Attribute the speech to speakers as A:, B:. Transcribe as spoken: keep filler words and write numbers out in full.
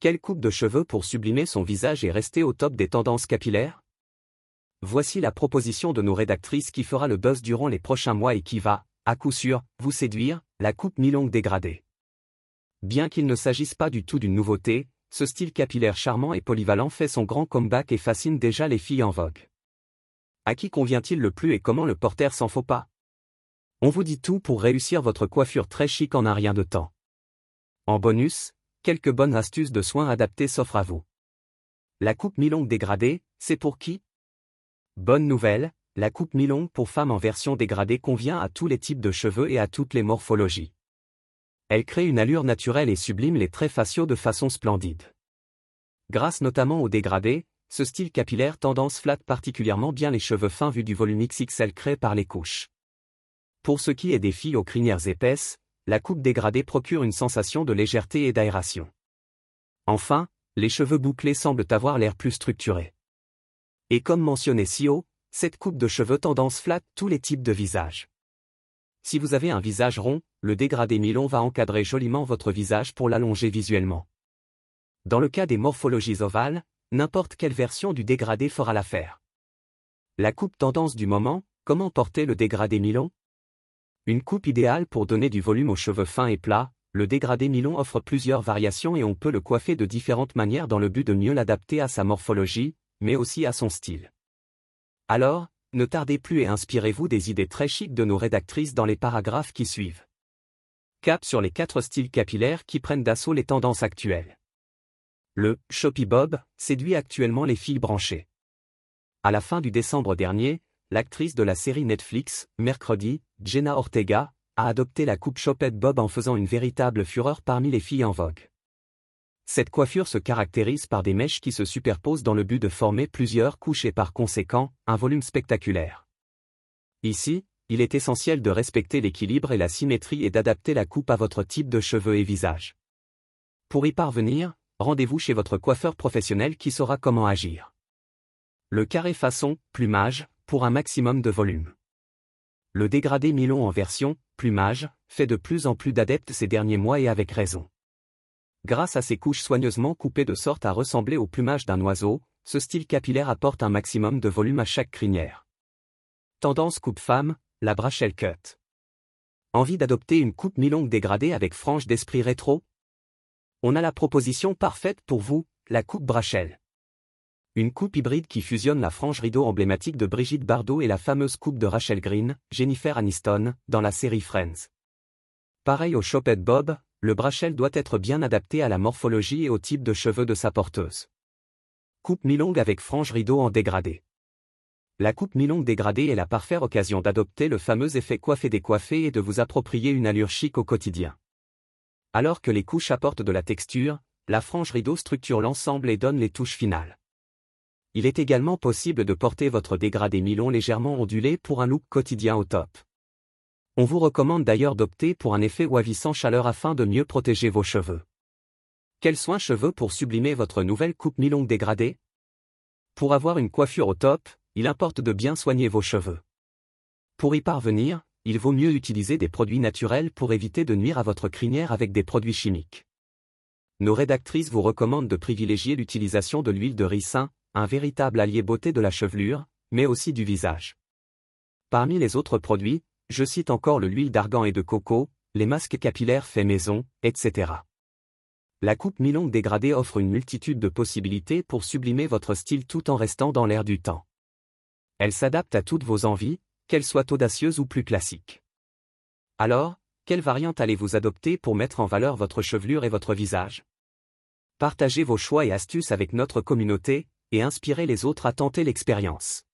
A: Quelle coupe de cheveux pour sublimer son visage et rester au top des tendances capillaires? Voici la proposition de nos rédactrices qui fera le buzz durant les prochains mois et qui va, à coup sûr, vous séduire, la coupe mi-longue dégradée. Bien qu'il ne s'agisse pas du tout d'une nouveauté, ce style capillaire charmant et polyvalent fait son grand comeback et fascine déjà les filles en vogue. À qui convient-il le plus et comment le porter sans faux pas? On vous dit tout pour réussir votre coiffure très chic en un rien de temps. En bonus, quelques bonnes astuces de soins adaptés s'offrent à vous. La coupe mi-longue dégradée, c'est pour qui? Bonne nouvelle, la coupe mi-longue pour femmes en version dégradée convient à tous les types de cheveux et à toutes les morphologies. Elle crée une allure naturelle et sublime les traits faciaux de façon splendide. Grâce notamment au dégradé, ce style capillaire tendance flatte particulièrement bien les cheveux fins vu du volume X X L créé par les couches. Pour ce qui est des filles aux crinières épaisses, la coupe dégradée procure une sensation de légèreté et d'aération. Enfin, les cheveux bouclés semblent avoir l'air plus structurés. Et comme mentionné si haut, cette coupe de cheveux tendance flatte tous les types de visages. Si vous avez un visage rond, le dégradé mi-long va encadrer joliment votre visage pour l'allonger visuellement. Dans le cas des morphologies ovales, n'importe quelle version du dégradé fera l'affaire. La coupe tendance du moment, comment porter le dégradé mi-long? Une coupe idéale pour donner du volume aux cheveux fins et plats, le dégradé mi-long offre plusieurs variations et on peut le coiffer de différentes manières dans le but de mieux l'adapter à sa morphologie, mais aussi à son style. Alors, ne tardez plus et inspirez-vous des idées très chics de nos rédactrices dans les paragraphes qui suivent. Cap sur les quatre styles capillaires qui prennent d'assaut les tendances actuelles. Le « Choppy Bob » séduit actuellement les filles branchées. À la fin du décembre dernier, l'actrice de la série Netflix, Mercredi, Jenna Ortega, a adopté la coupe Chopped Bob en faisant une véritable fureur parmi les filles en vogue. Cette coiffure se caractérise par des mèches qui se superposent dans le but de former plusieurs couches et par conséquent, un volume spectaculaire. Ici, il est essentiel de respecter l'équilibre et la symétrie et d'adapter la coupe à votre type de cheveux et visage. Pour y parvenir, rendez-vous chez votre coiffeur professionnel qui saura comment agir. Le carré façon plumage pour un maximum de volume. Le dégradé mi-long en version plumage fait de plus en plus d'adeptes ces derniers mois et avec raison. Grâce à ses couches soigneusement coupées de sorte à ressembler au plumage d'un oiseau, ce style capillaire apporte un maximum de volume à chaque crinière. Tendance coupe femme, la Brachel Cut. Envie d'adopter une coupe mi-longue dégradée avec frange d'esprit rétro? On a la proposition parfaite pour vous, la coupe Brachel. Une coupe hybride qui fusionne la frange rideau emblématique de Brigitte Bardot et la fameuse coupe de Rachel Green, Jennifer Aniston, dans la série Friends. Pareil au Chopped Bob, le Brachel doit être bien adapté à la morphologie et au type de cheveux de sa porteuse. Coupe mi-longue avec frange rideau en dégradé. La coupe mi-longue dégradée est la parfaite occasion d'adopter le fameux effet coiffé-décoiffé et de vous approprier une allure chic au quotidien. Alors que les couches apportent de la texture, la frange rideau structure l'ensemble et donne les touches finales. Il est également possible de porter votre dégradé mi-long légèrement ondulé pour un look quotidien au top. On vous recommande d'ailleurs d'opter pour un effet wavy sans chaleur afin de mieux protéger vos cheveux. Quels soins cheveux pour sublimer votre nouvelle coupe mi-longue dégradée? Pour avoir une coiffure au top, il importe de bien soigner vos cheveux. Pour y parvenir, il vaut mieux utiliser des produits naturels pour éviter de nuire à votre crinière avec des produits chimiques. Nos rédactrices vous recommandent de privilégier l'utilisation de l'huile de ricin, un véritable allié beauté de la chevelure, mais aussi du visage. Parmi les autres produits, je cite encore le l'huile d'argan et de coco, les masques capillaires faits maison, et cetera. La coupe mi-longue dégradée offre une multitude de possibilités pour sublimer votre style tout en restant dans l'air du temps. Elle s'adapte à toutes vos envies, qu'elles soient audacieuses ou plus classiques. Alors, quelle variante allez-vous adopter pour mettre en valeur votre chevelure et votre visage? Partagez vos choix et astuces avec notre communauté, et inspirez les autres à tenter l'expérience.